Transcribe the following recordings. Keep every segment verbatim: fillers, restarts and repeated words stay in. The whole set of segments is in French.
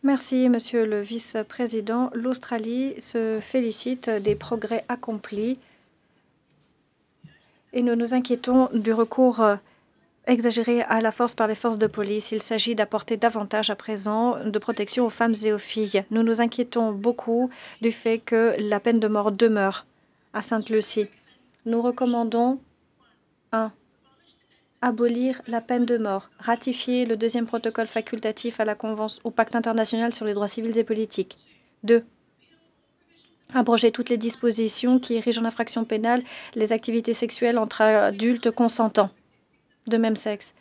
Merci, Monsieur le Vice-président. L'Australie se félicite des progrès accomplis et nous nous inquiétons du recours euh, exagéré à la force par les forces de police. Il s'agit d'apporter davantage à présent de protection aux femmes et aux filles. Nous nous inquiétons beaucoup du fait que la peine de mort demeure à Sainte-Lucie. Nous recommandons un Abolir la peine de mort. Ratifier le deuxième protocole facultatif à la Convention, au Pacte international sur les droits civils et politiques. deux. Abroger toutes les dispositions qui érigent en infraction pénale les activités sexuelles entre adultes consentants de même sexe.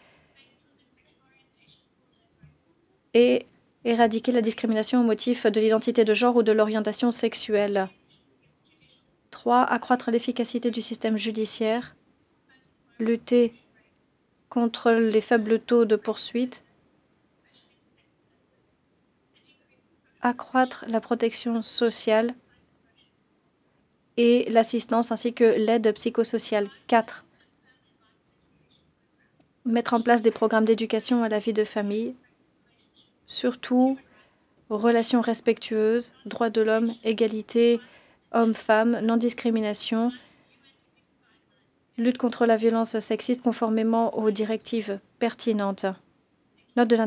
Et éradiquer la discrimination au motif de l'identité de genre ou de l'orientation sexuelle. trois. Accroître l'efficacité du système judiciaire. Lutter contre les faibles taux de poursuite. Accroître la protection sociale et l'assistance ainsi que l'aide psychosociale. quatre. Mettre en place des programmes d'éducation à la vie de famille, surtout relations respectueuses, droits de l'homme, égalité hommes-femmes, non-discrimination, lutte contre la violence sexiste conformément aux directives pertinentes. Note de